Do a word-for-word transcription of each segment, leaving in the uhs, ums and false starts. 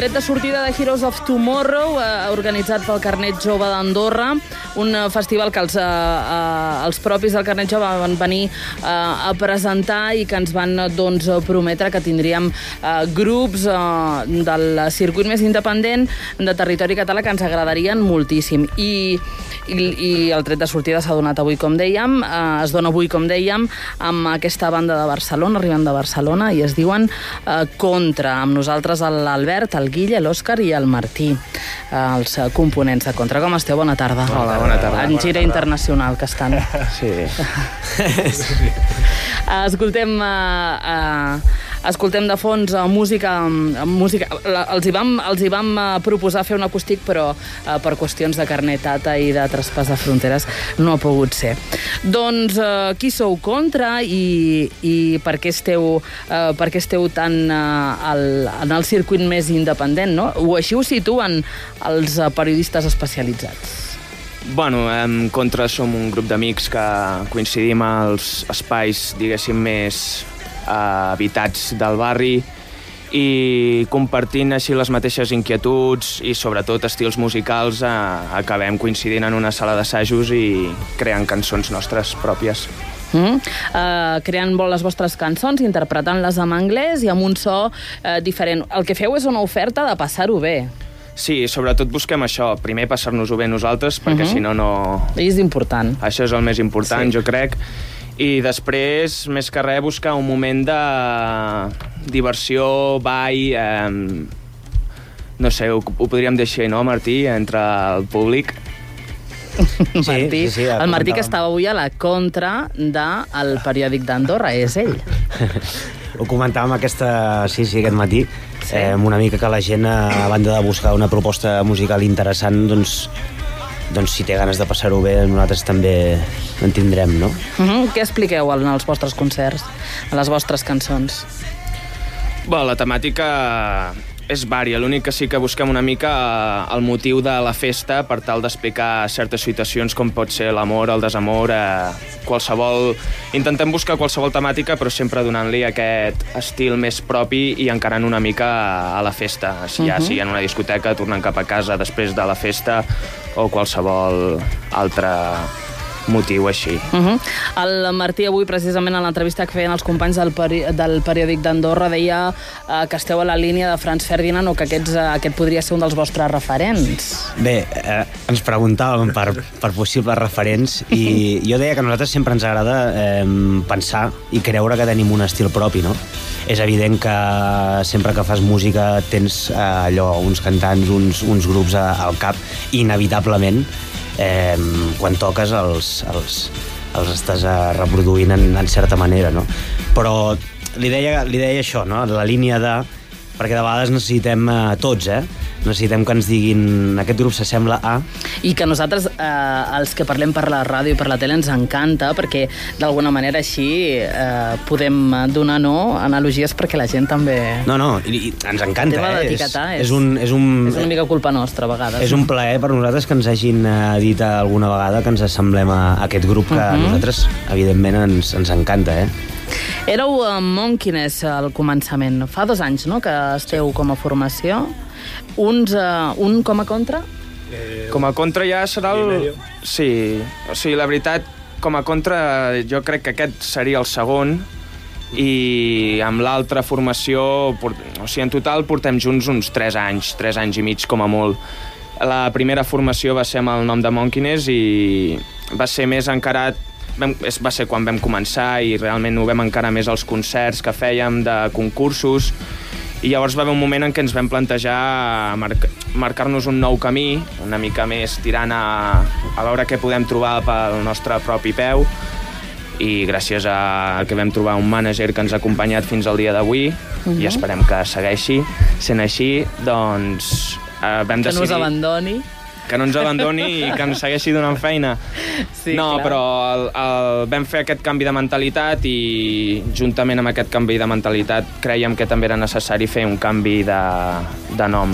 tret de sortida de Heroes of Tomorrow, eh, organitzat pel Carnet Jove d'Andorra, un festival que els, eh, eh, els propis del Carnet Jove van venir eh, a presentar i que ens van doncs, prometre que tindríem eh, grups eh, del circuit més independent de territori català que ens agradarien moltíssim. I, i, i el tret de sortida s'ha donat avui, com dèiem, eh, es dona avui, com dèiem, amb aquesta banda de Barcelona, arribant de Barcelona, i es diuen eh, Contra. Amb nosaltres l'Albert, el Guille, l'Òscar i el Martí, eh, els components de Contra. Com esteu? Bona tarda. Hola, bona tarda. En gira internacional que estan. Sí. Escoltem... Uh, uh, Escoltem de fons uh, música, uh, música la, els, hi vam, els hi vam uh, proposar fer un acústic, però uh, per qüestions de carnetata i de traspàs de fronteres no ha pogut ser. Doncs uh, qui sou Contra i, i per què esteu, uh, per què esteu tan uh, al, en el circuit més independent, no? O així ho situen els uh, periodistes especialitzats. Bueno, en Contra som un grup d'amics que coincidim als espais, diguéssim, més Uh, habitats del barri i compartint així les mateixes inquietuds i sobretot estils musicals uh, acabem coincidint en una sala d'assajos i creant cançons nostres pròpies. Mm. Uh, creant les vostres cançons, interpretant-les en anglès i amb un so uh, diferent. El que feu és una oferta de passar-ho bé. Sí, sobretot busquem això, primer passar-nos-ho bé nosaltres, perquè uh-huh. si no, no... És important. Això és el més important, sí. Jo crec. I després, més que res, buscar un moment de diversió, ball, eh, no sé, ho, ho podríem deixar, no, Martí, entre el públic? Martí, sí, sí, sí, el Martí que estava avui a la Contra del periòdic d'Andorra, és ell. Ho comentàvem aquesta, sí, sí, aquest matí, sí. eh, una mica que la gent, a banda de buscar una proposta musical interessant, doncs, doncs si té ganes de passar-ho bé, nosaltres també en tindrem, no? Uh-huh. Què expliqueu en els vostres concerts, en les vostres cançons? Bé, la temàtica és vària, l'únic que sí que busquem una mica el motiu de la festa per tal d'explicar certes situacions com pot ser l'amor, el desamor, eh, qualsevol... Intentem buscar qualsevol temàtica però sempre donant-li aquest estil més propi i encarant una mica a la festa, si ja uh-huh. sigui en una discoteca, tornant cap a casa després de la festa o qualsevol altre motiu així. Uh-huh. El Martí avui, precisament, en l'entrevista que feien els companys del, peri del periòdic d'Andorra, deia uh, que esteu a la línia de Franz Ferdinand o que aquests, uh, aquest podria ser un dels vostres referents. Bé, eh, ens preguntàvem per, per possibles referents i jo deia que a nosaltres sempre ens agrada eh, pensar i creure que tenim un estil propi, no? És evident que sempre que fas música tens eh, allò, uns cantants, uns, uns grups a, al cap, i inevitablement eh, quan toques els, els, els estàs eh, reproduint en, en certa manera, no? Però li deia, li deia això, no? La línia de... perquè de vegades necessitem eh, tots, eh? Necessitem que ens diguin aquest grup s'assembla a... I que nosaltres, eh, els que parlem per la ràdio i per la tele, ens encanta, perquè d'alguna manera així eh, podem donar no analogies perquè la gent també... No, no, i, i ens encanta, tema eh? d'etiquetar és, és, un, és, un, és una mica culpa nostra, a vegades. És un plaer per nosaltres que ens hagin eh, dit alguna vegada que ens assemblem a, a aquest grup que uh-huh. a nosaltres, evidentment, ens, ens encanta, eh? Éreu uh, Monkeyness al començament. Fa dos anys, no?, que esteu com a formació. Uns, uh, un com a Contra? Eh, com a Contra ja serà el... Sí, o sigui, la veritat, com a Contra jo crec que aquest seria el segon i amb l'altra formació, o sigui, en total portem junts uns tres anys, tres anys i mig com a molt. La primera formació va ser amb el nom de Monkeyness i va ser més encarat... Vam, va ser quan vam començar i realment ho vam encarar més als concerts que fèiem de concursos i llavors va haver un moment en què ens vam plantejar marc marcar-nos un nou camí, una mica més tirant a, a veure què podem trobar pel nostre propi peu i gràcies a que vam trobar un mànager que ens ha acompanyat fins al dia d'avui uh-huh. i esperem que segueixi sent així, doncs eh, vam decidir... Que no us abandoni. Que no ens abandoni i que ens segueixi donant feina. Sí, no, clar. Però el, el, vam fer aquest canvi de mentalitat i juntament amb aquest canvi de mentalitat creiem que també era necessari fer un canvi de, de nom.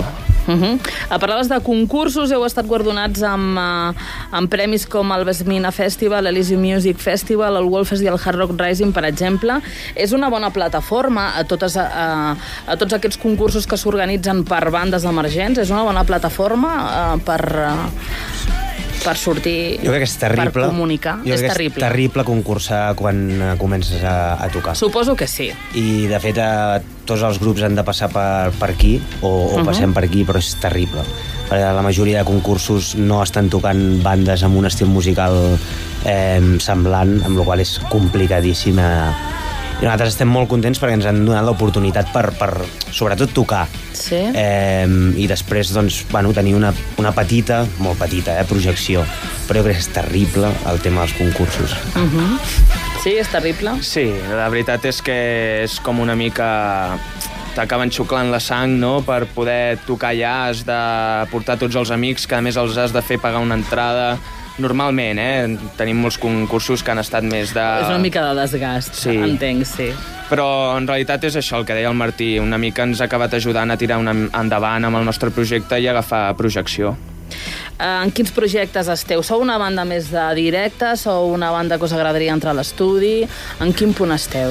Uh-huh. Parlaves de concursos, heu estat guardonats amb, uh, amb premis com el Besmina Festival, l'Elysium Music Festival, el Wolfest i el Hard Rock Rising, per exemple. És una bona plataforma a, totes, a, a tots aquests concursos que s'organitzen per bandes emergents? És una bona plataforma uh, per... Uh, per sortir, jo crec que és terrible, per comunicar. Jo és crec terrible. que és terrible concursar quan uh, comences a, a tocar. Suposo que sí. I, de fet, uh, tots els grups han de passar per, per aquí, o, o uh-huh. passem per aquí, però és terrible. Perquè la majoria de concursos no estan tocant bandes amb un estil musical eh, semblant, amb la qual és complicadíssim. Eh, I nosaltres estem molt contents perquè ens han donat l'oportunitat per, per, sobretot, tocar. Sí. Eh, I després, doncs, bueno, tenir una, una petita, molt petita, eh, projecció. Però jo crec que és terrible el tema dels concursos. Uh-huh. Sí, és terrible? Sí, la veritat és que és com una mica... t'acaben xuclant la sang, no?, per poder tocar allà, has de portar tots els amics, que a més els has de fer pagar una entrada. Normalment, eh? Tenim molts concursos que han estat més de... És una mica de desgast, sí. Entenc, sí. Però en realitat és això el que deia el Martí, una mica ens ha acabat ajudant a tirar una endavant amb el nostre projecte i agafar projecció. En quins projectes esteu? Sou una banda més de directe? Sou una banda que us agradaria entrar a l'estudi? En quin punt esteu?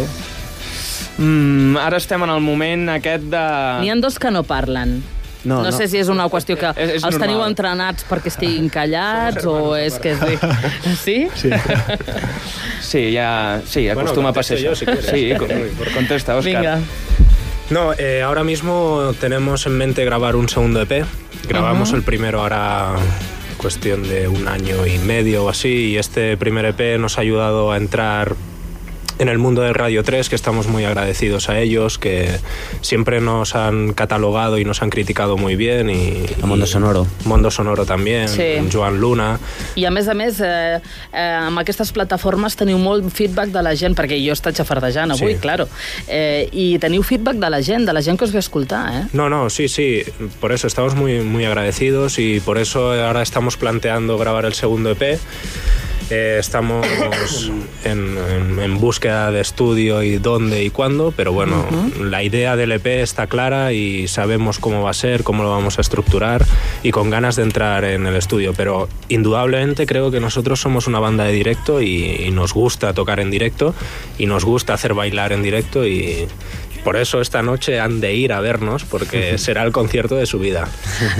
Mm, ara estem en el moment aquest de... N'hi ha dos que no parlen. No, no, no sé si és una qüestió que és, és els normal. Teniu entrenats perquè estiguin callats o és que... Sí? Sí? Sí, ja... Sí, acostuma bueno, a passar això. Si sí, contesta, Òscar. Vinga. No, eh, ahora mismo tenemos en mente grabar un segundo E P. Grabamos uh-huh. el primero ahora cuestión de un año y medio o así, y este primer E P nos ha ayudado a entrar en el mundo de Radio tres, que estamos muy agradecidos a ellos, que siempre nos han catalogado y nos han criticado muy bien. Y, a Mondo Sonoro. Mondo Sonoro también, sí. Joan Luna. I a més a més, eh, eh, amb aquestes plataformes teniu molt feedback de la gent, perquè jo estic xafardejant avui, sí. claro. Eh, I teniu feedback de la gent, de la gent que us ve a escoltar, eh? No, no, sí, sí. Por eso estamos muy, muy agradecidos y por eso ahora estamos planteando grabar el segundo E P. Eh, estamos en, en, en búsqueda de estudio y dónde y cuándo, pero bueno, uh-huh. la idea del E P está clara y sabemos cómo va a ser, cómo lo vamos a estructurar y con ganas de entrar en el estudio, pero indudablemente creo que nosotros somos una banda de directo y, y nos gusta tocar en directo y nos gusta hacer bailar en directo y... Por eso esta noche han de ir a vernos, porque será el concierto de su vida.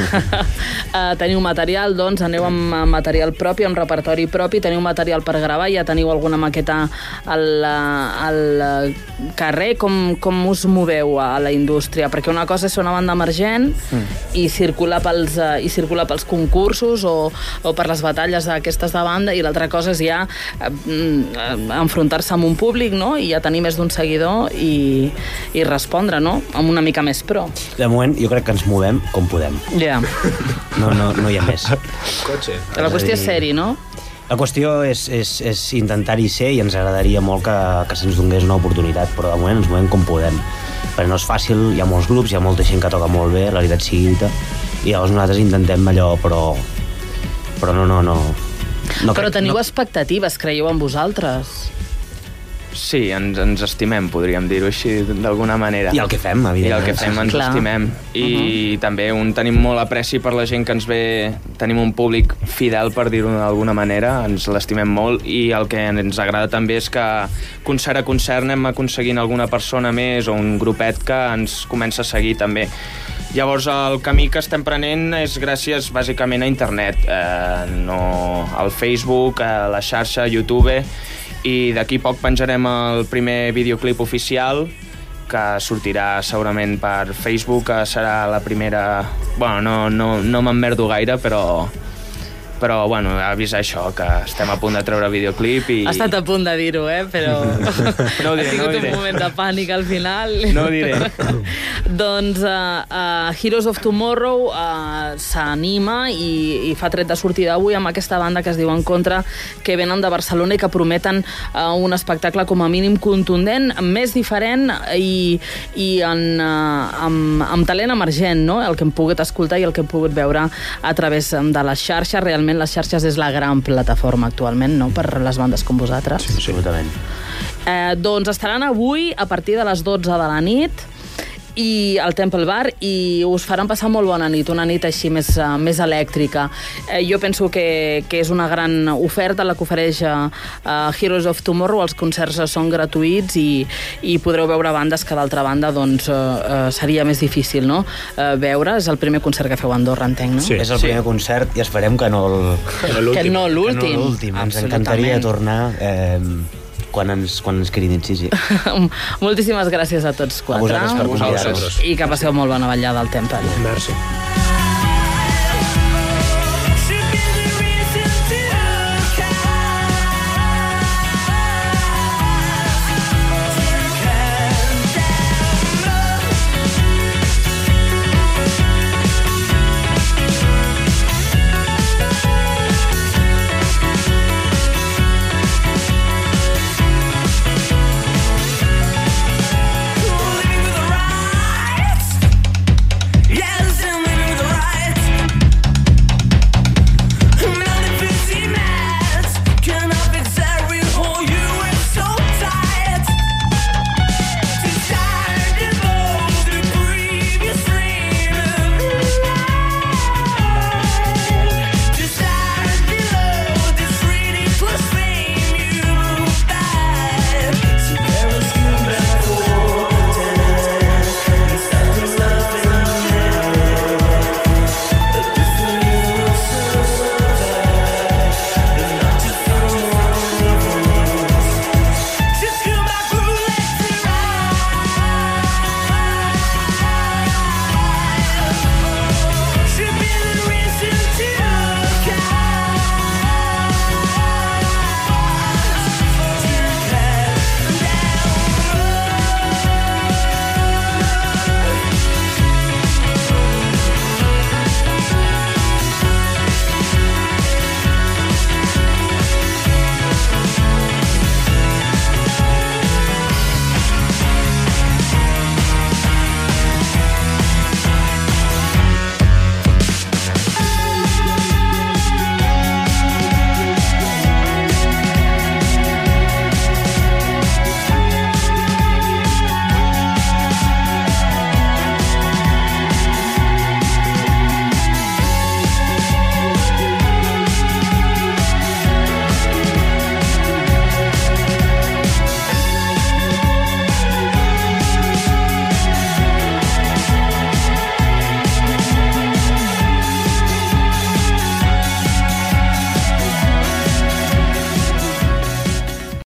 uh, teniu material, doncs, aneu amb material propi, amb repertori propi, teniu material per gravar, ja teniu alguna maqueta al, al carrer. Com, com us moveu a la indústria? Perquè una cosa és ser una banda emergent mm. i, circular pels, uh, i circular pels concursos o, o per les batalles aquestes de banda, i l'altra cosa és ja uh, enfrontar-se amb un públic, no?, i ja tenir més d'un seguidor i i respondre, no?, amb una mica més pro. De moment, jo crec que ens movem com podem. Ja. Yeah. No, no, no hi ha més. Cotxe. La qüestió és ser-hi, no? La qüestió és, és, és intentar-hi ser i ens agradaria molt que, que se'ns donés una oportunitat, però de moment ens movem com podem. Perquè no és fàcil, hi ha molts grups, hi ha molta gent que toca molt bé, la veritat sigui dita, i llavors nosaltres intentem allò, però... Però no, no, no... no però crec, teniu no... expectatives, creieu en vosaltres? Sí, ens, ens estimem, podríem dir-ho així, d'alguna manera. I el que fem, evidentment. I el que fem, ens Clar. estimem. I uh-huh. també un, tenim molt apreci per la gent que ens ve... Tenim un públic fidel, per dir-ho d'alguna manera, ens l'estimem molt, i el que ens agrada també és que concert a concert anem aconseguint alguna persona més o un grupet que ens comença a seguir també. Llavors, el camí que estem prenent és gràcies, bàsicament, a internet. Eh, no al Facebook, a la xarxa, a YouTube... I d'aquí poc penjarem el primer videoclip oficial, que sortirà segurament per Facebook, que serà la primera... Bueno, no, no, no m'emmerdo gaire, però... Però, bueno, avisar això, que estem a punt de treure videoclip i... Ha estat a punt de dir-ho, eh? Però... No ho diré, ha sigut no ho diré. un moment de pànic al final. No ho diré. Doncs uh, uh, Heroes of Tomorrow uh, s'anima i, i fa tret de sortida avui amb aquesta banda que es diu En Contra, que venen de Barcelona i que prometen uh, un espectacle com a mínim contundent, més diferent i, i en, uh, amb, amb talent emergent, no? El que hem pogut escoltar i el que hem pogut veure a través de les xarxes. Realment les xarxes és la gran plataforma actualment, no?, per les bandes com vosaltres. Sí, absolutament. Eh, doncs estaran avui a partir de les dotze de la nit i al Temple Bar, i us faran passar molt bona nit, una nit així més, uh, més elèctrica. Eh, jo penso que, que és una gran oferta la que ofereix uh, Heroes of Tomorrow. Els concerts són gratuïts i, i podreu veure bandes que d'altra banda doncs, uh, uh, seria més difícil, no? Uh, veure. És el primer concert que feu a Andorra, entenc, no? Sí, és el primer sí. concert i esperem que no l'últim. Que no l'últim. No l'últim. Ens encantaria tornar eh, quan ens, quan ens cridin, sí, sí. Moltíssimes gràcies a tots quatre. A vosaltres per convidar-nos. I que passeu molt bona ballada al Temple. Merci.